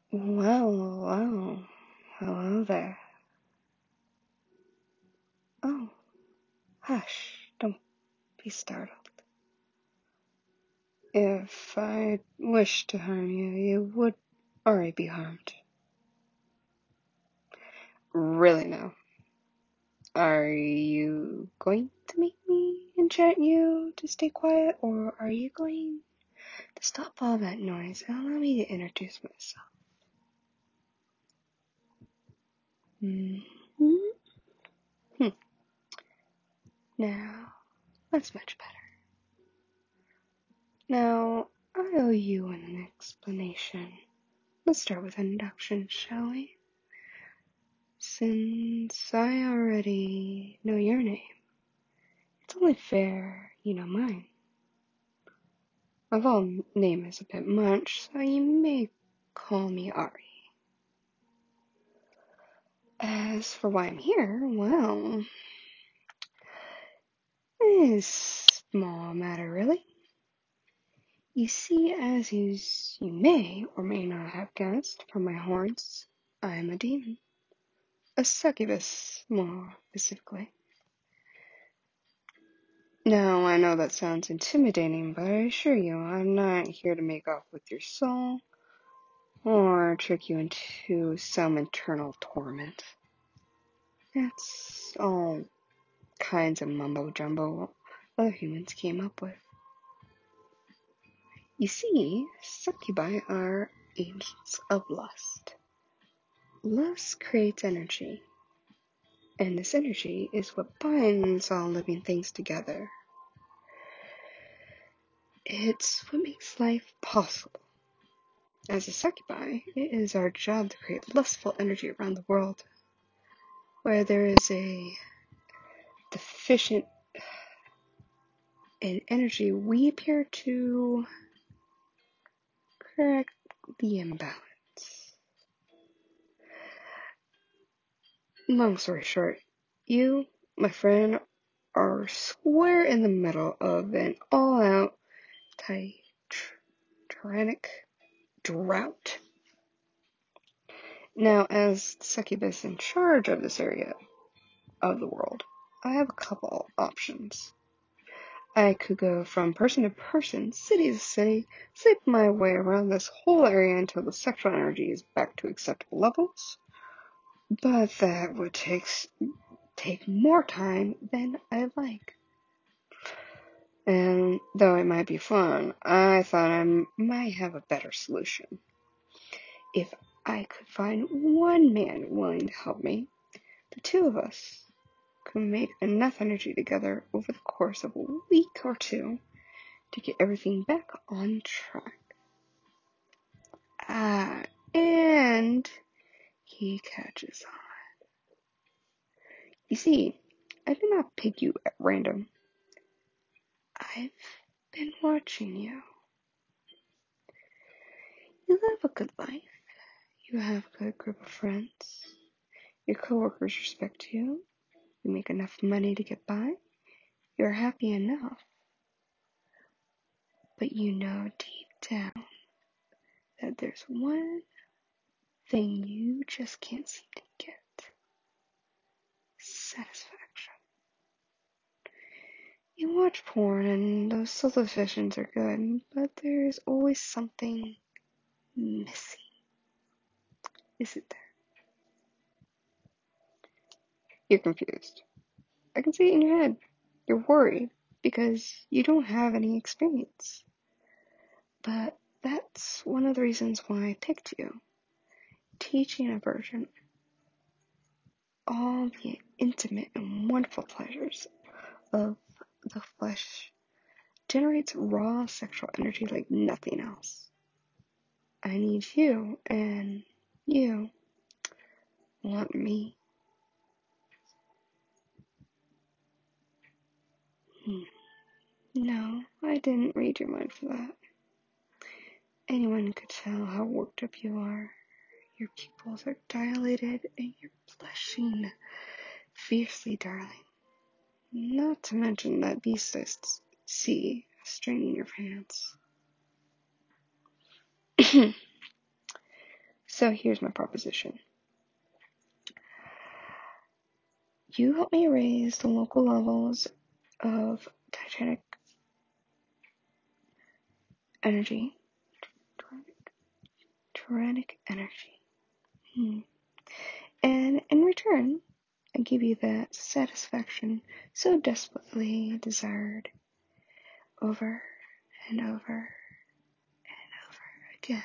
Well, hello there. Oh, hush, don't be startled. If I wished to harm you, you would already be harmed. Really now. Are you going to make me enchant you to stay quiet, or are you going to stop all that noise and allow me to introduce myself? Hmm. Now, that's much better. Now, I owe you an explanation. Let's start with introduction, shall we? Since I already know your name, it's only fair you know mine. My full name is a bit much, so you may call me Ari. As for why I'm here, well, it is a small matter, really. You see, as you may or may not have guessed from my horns, I am a demon. A succubus, more specifically. Now, I know that sounds intimidating, but I assure you, I'm not here to make off with your soul, or trick you into some eternal torment. That's all kinds of mumbo-jumbo other humans came up with. You see, succubi are agents of lust. Lust creates energy, and this energy is what binds all living things together. It's what makes life possible. As a succubi, it is our job to create lustful energy around the world. Where there is a deficient in energy, we appear to correct the imbalance. Long story short, you, my friend, are square in the middle of an all-out tyrannic drought. Now, as the succubus in charge of this area of the world, I have a couple options. I could go from person to person, city to city, sleep my way around this whole area until the sexual energy is back to acceptable levels. But that would take more time than I like. And though it might be fun, I thought I might have a better solution. If I could find one man willing to help me, the two of us could make enough energy together over the course of a week or two to get everything back on track. And he catches on. You see, I did not pick you at random. I've been watching you. You live a good life. You have a good group of friends. Your coworkers respect you. You make enough money to get by. You're happy enough. But you know deep down that there's one thing you just can't seem to get. Satisfaction. You watch porn and those subtle visions are good, but there's always something missing. Isn't there? You're confused. I can see it in your head. You're worried because you don't have any experience. But that's one of the reasons why I picked you. Teaching a virgin all the intimate and wonderful pleasures of the flesh generates raw sexual energy like nothing else. I need you, and you want me. No, I didn't read your mind for that. Anyone could tell how worked up you are. Your pupils are dilated, and you're blushing fiercely, darling. Not to mention that beast I see straining your pants. So here's my proposition. You help me raise the local levels of energy. Tyrannic energy. And in return, I give you that satisfaction so desperately desired over and over and over again.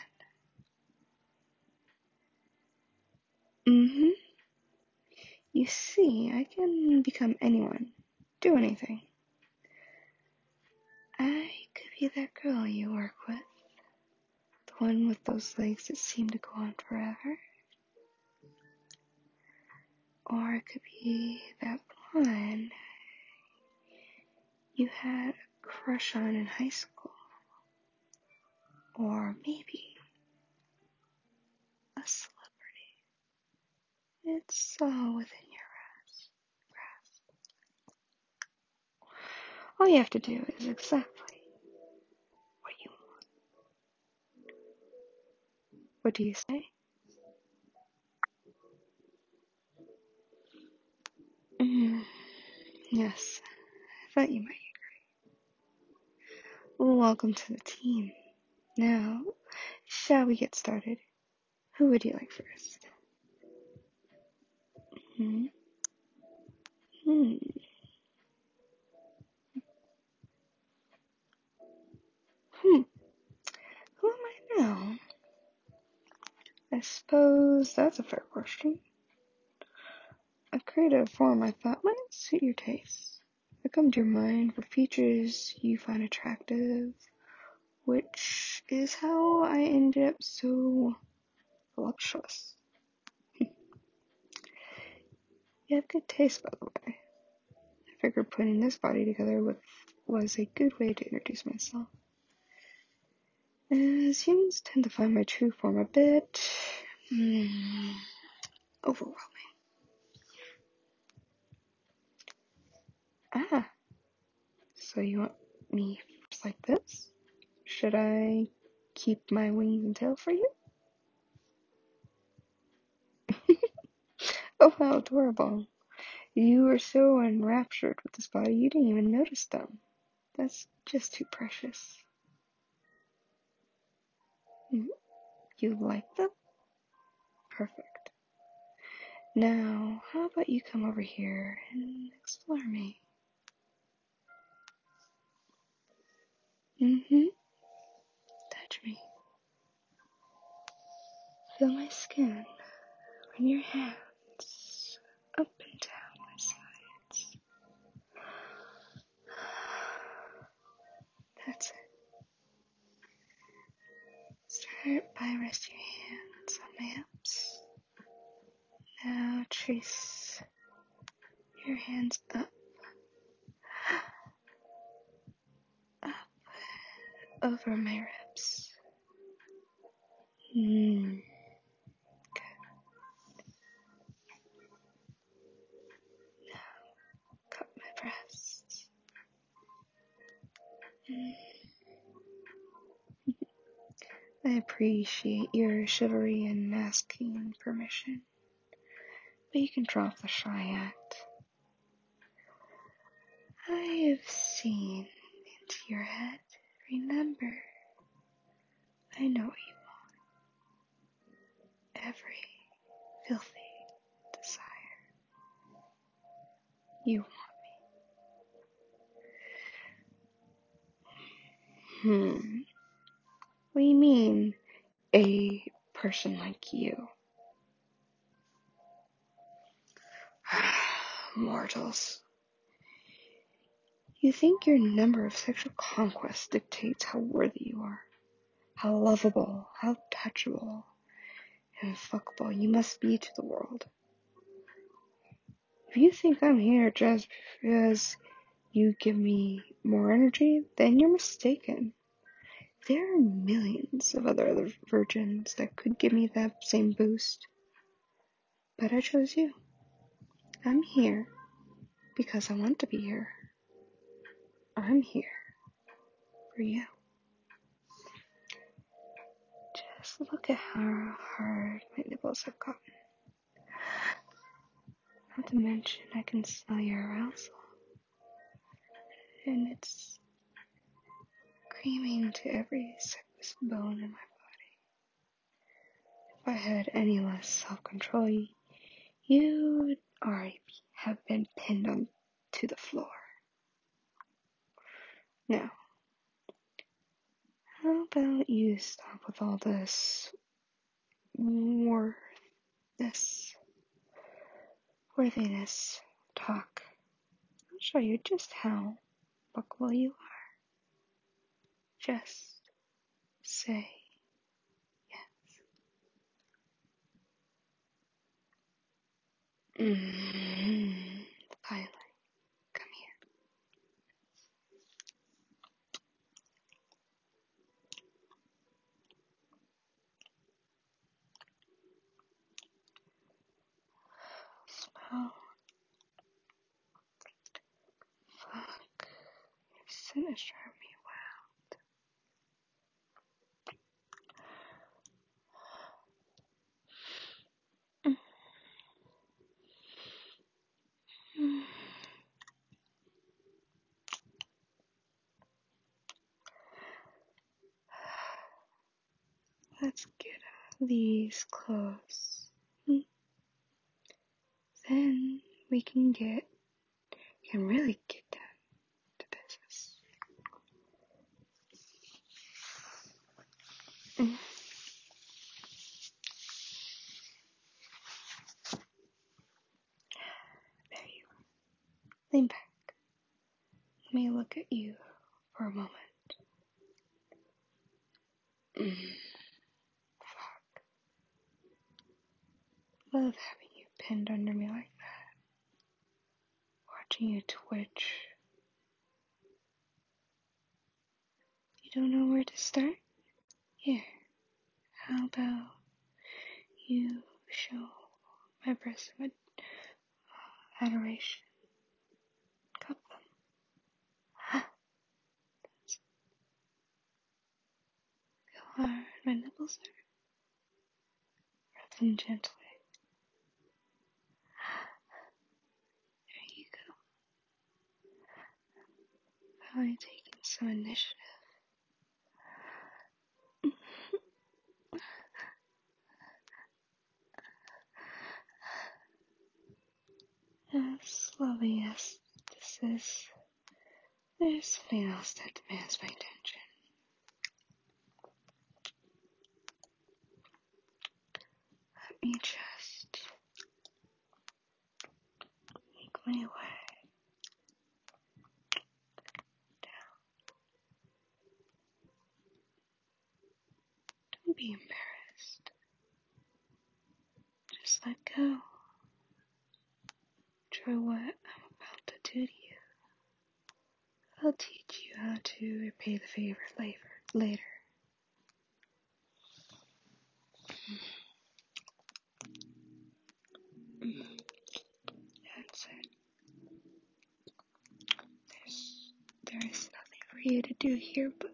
You see, I can become anyone, do anything. I could be that girl you work with, the one with those legs that seem to go on forever. Or it could be that one you had a crush on in high school. Or maybe a celebrity. It's all within your grasp. All you have to do is exactly what you want. What do you say? Yes, I thought you might agree. Welcome to the team. Now, shall we get started? Who would you like first? Hmm. Who am I now? I suppose that's a fair question. A creative form I thought might suit your taste. I come to your mind for features you find attractive, which is how I ended up so voluptuous. You have good taste, by the way. I figured putting this body together was a good way to introduce myself. As humans tend to find my true form a bit overwhelming. Ah, so you want me just like this? Should I keep my wings and tail for you? Oh, how adorable. You were so enraptured with this body, you didn't even notice them. That's just too precious. You like them? Perfect. Now, how about you come over here and explore me? Touch me. Feel my skin on your hands, up and down my sides. That's it. Start by resting your hands on my hips. Now trace your hands up, over my ribs. Good. Now cup my breasts. I appreciate your chivalry in asking permission, but you can drop the shy act. I have seen into your head. Remember, I know what you want. Every filthy desire. You want me. What do you mean, a person like you? Mortals. You think your number of sexual conquests dictates how worthy you are, how lovable, how touchable, and fuckable you must be to the world. If you think I'm here just because you give me more energy, then you're mistaken. There are millions of other virgins that could give me that same boost. But I chose you. I'm here because I want to be here. I'm here for you. Just look at how hard my nipples have gotten. Not to mention, I can smell your arousal. And it's creaming to every surface bone in my body. If I had any less self-control, you would already have been pinned onto the floor. Now, how about you stop with all this worthiness talk? I'll show you just how buckle you are. Just say yes. Finally, come here. Smell. Fuck. Your sinister me. Wow. Let's get these clothes. Then we can really get down to business. There you are. Lean back. Let me look at you for a moment. Fuck. Love having you pinned under me like that. Watching you twitch. You don't know where to start? Here. How about you show my breasts with adoration? Cup them. Feel hard my nipples are. Rub them gently. There you go. Finally taking some initiative. As lovely as this is, there's something else that demands my attention. Let me just make my way down. Don't be embarrassed. Just let go. Try what I'm about to do to you. I'll teach you how to repay the favor later. That's it. There is nothing for you to do here but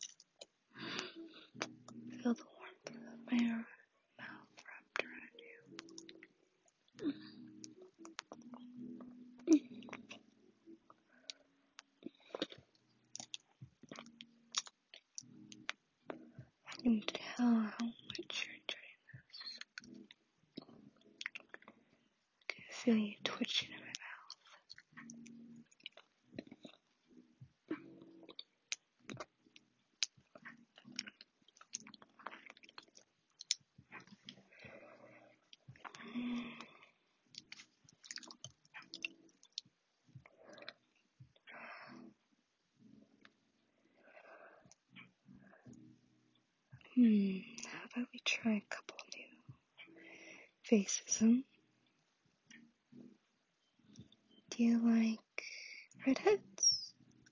feel the warmth of my mouth wrapped around you. I can tell how much you're enjoying this. I can feel you twitching in my mouth. How about we try a couple new faces, Do you like redheads?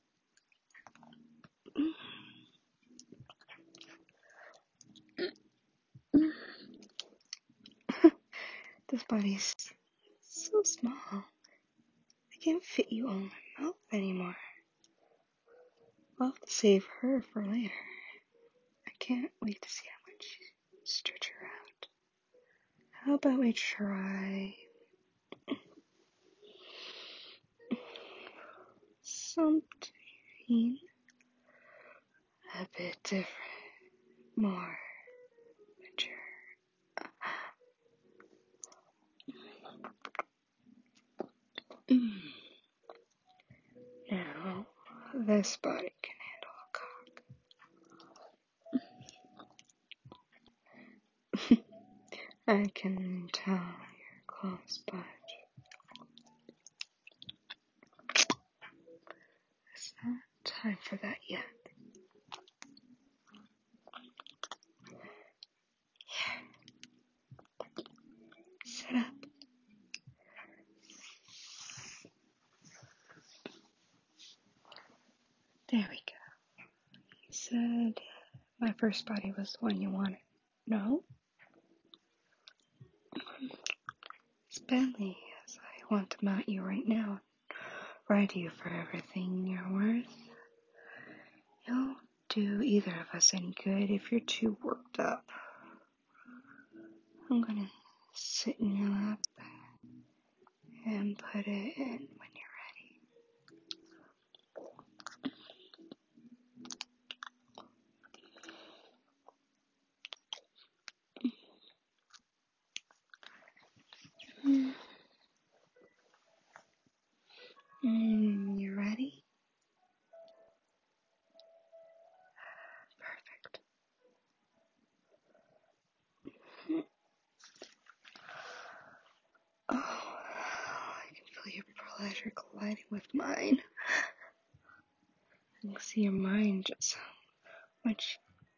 This body's so small. I can't fit you all in my mouth anymore. I'll have to save her for later. I can't wait to see how much How about we try something a bit different, more mature. Now, this body can handle a cock. I can tell you're close, but it's not time for that yet. Here, sit up. There we go. You said my first body was the one you wanted. No? It's Bentley, as I want to mount you right now. Ride you for everything you're worth. You'll do either of us any good if you're too worked up. I'm gonna sit in your lap and put it in when you're ready. You ready? Perfect. Oh, I can feel your pleasure colliding with mine. I can see your mind just how much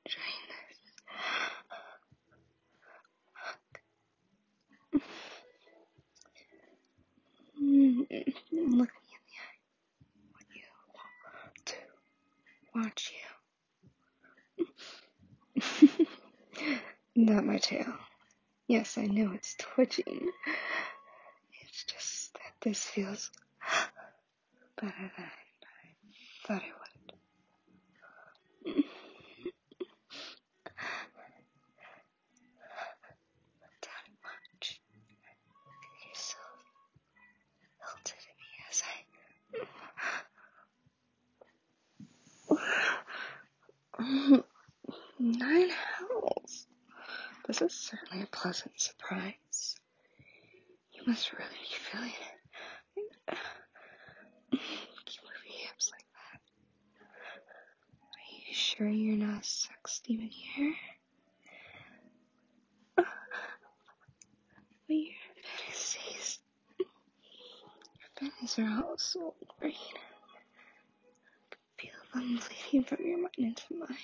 looking in the eye. What you want to watch you. Not my tail. Yes, I know it's twitching. It's just that this feels better than I thought it would. That much. You're so melted in me as I... 9 howls. This is certainly a pleasant surprise. You must really be feeling it. Keep moving your hips like that. Are you sure you're not a sex demon here? But your fantasies. Your fantasies are all so great. Feel them bleeding from your mind into mine.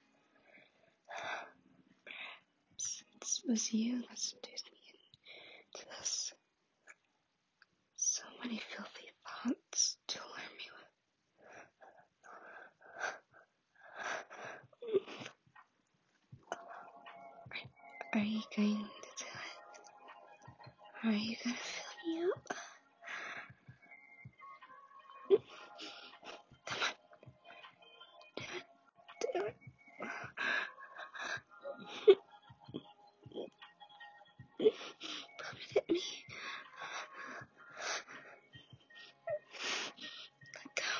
Perhaps it was you that seduced me into this. So many filthy thoughts to lure me with. Are you going to do it? Are you gonna fill me up? Do it. Put it in me. Let go.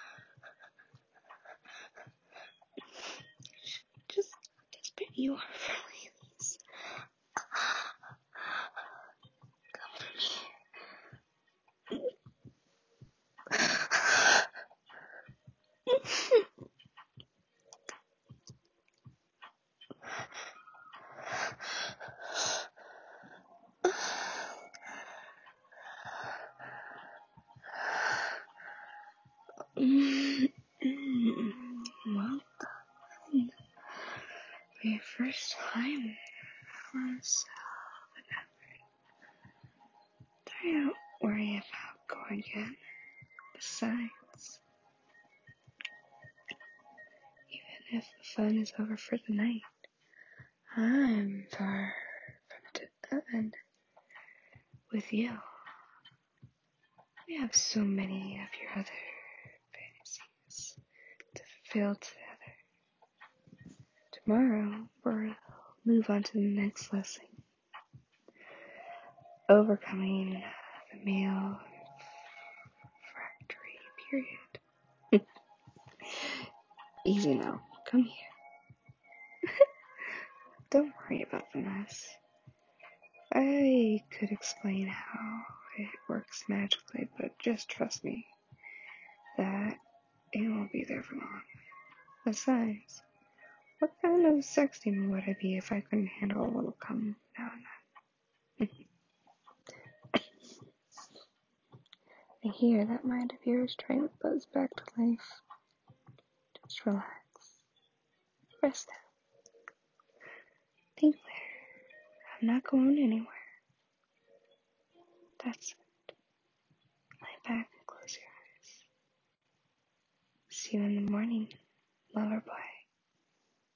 Just desperate you are for ladies. Come for me. Welcome. For your first time for yourself and effort. Don't worry about going yet. Besides, even if the fun is over for the night, I'm far from done with you. We have so many of your other fantasies to fulfill together. Tomorrow, we'll move on to the next lesson. overcoming the male factory period. Easy now. Come here. Don't worry about the mess. I could explain how it works magically, but just trust me that it won't be there for long. Besides, what kind of sex demon would I be if I couldn't handle a little cum now and then? I hear that mind of yours trying to buzz back to life. Just relax. Rest out. Think later. I'm not going anywhere. That's it. Lie back and close your eyes. See you in the morning, lover boy.